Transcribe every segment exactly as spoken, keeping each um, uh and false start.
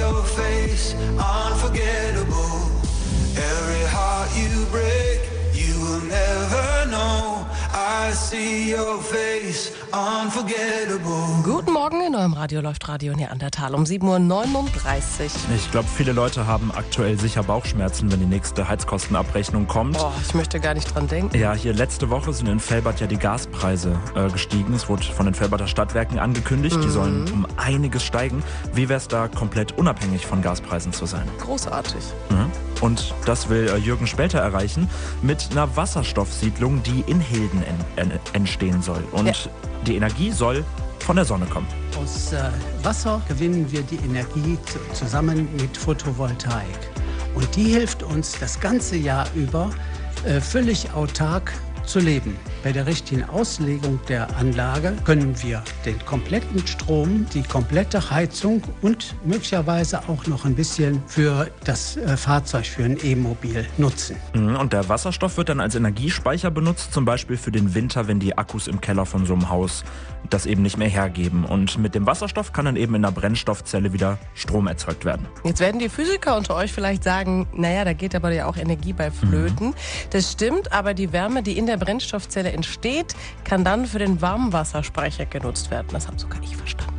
your face, unforgettable. Every heart you break, you will never know. I see your face, unforgettable. Guten Morgen, in eurem Radio läuft Radio Neandertal um sieben Uhr neununddreißig. Ich glaube, viele Leute haben aktuell sicher Bauchschmerzen, wenn die nächste Heizkostenabrechnung kommt. Boah, ich möchte gar nicht dran denken. Ja, hier letzte Woche sind in Velbert ja die Gaspreise äh, gestiegen. Es wurde von den Velberter Stadtwerken angekündigt, mhm. die sollen um einiges steigen. Wie wäre es da, komplett unabhängig von Gaspreisen zu sein? Großartig. Mhm. Und das will äh, Jürgen Spelter erreichen mit einer Wasserstoffsiedlung, die in Hilden en- en- entstehen soll. Und ja. die Energie soll von der Sonne kommen. Aus äh, Wasser gewinnen wir die Energie zu, zusammen mit Photovoltaik. Und die hilft uns das ganze Jahr über äh, völlig autark zu leben. Bei der richtigen Auslegung der Anlage können wir den kompletten Strom, die komplette Heizung und möglicherweise auch noch ein bisschen für das äh, Fahrzeug, für ein E-Mobil nutzen. Und der Wasserstoff wird dann als Energiespeicher benutzt, zum Beispiel für den Winter, wenn die Akkus im Keller von so einem Haus das eben nicht mehr hergeben. Und mit dem Wasserstoff kann dann eben in der Brennstoffzelle wieder Strom erzeugt werden. Jetzt werden die Physiker unter euch vielleicht sagen, naja, da geht aber ja auch Energie bei flöten. Mhm. Das stimmt, aber die Wärme, die in der Brennstoffzelle entsteht, kann dann für den Warmwasserspeicher genutzt werden. Das habe sogar ich verstanden.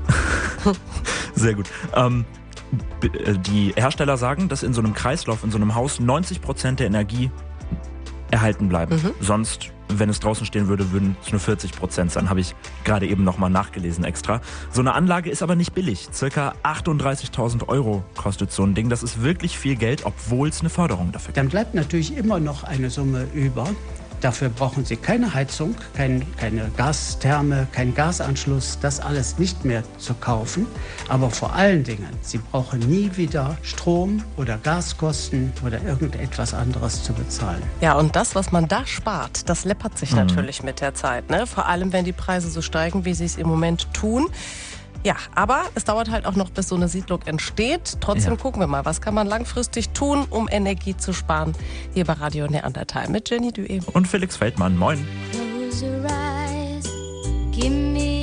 Sehr gut. Ähm, die Hersteller sagen, dass in so einem Kreislauf, in so einem Haus neunzig Prozent der Energie erhalten bleiben. Mhm. Sonst, wenn es draußen stehen würde, würden es nur vierzig Prozent sein. Habe ich gerade eben nochmal nachgelesen extra. So eine Anlage ist aber nicht billig. Circa achtunddreißigtausend Euro kostet so ein Ding. Das ist wirklich viel Geld, obwohl es eine Förderung dafür gibt. Dann bleibt natürlich immer noch eine Summe über. Dafür brauchen Sie keine Heizung, kein, keine Gastherme, keinen Gasanschluss, das alles nicht mehr zu kaufen. Aber vor allen Dingen, Sie brauchen nie wieder Strom- oder Gaskosten oder irgendetwas anderes zu bezahlen. Ja, und das, was man da spart, das läppert sich mhm. natürlich mit der Zeit, ne? Vor allem, wenn die Preise so steigen, wie sie es im Moment tun. Ja, aber es dauert halt auch noch, bis so eine Siedlung entsteht. Trotzdem ja. gucken wir mal, was kann man langfristig tun, um Energie zu sparen. Hier bei Radio Neandertal mit Jenny Dué. Und Felix Feldmann. Moin. Close your eyes, give me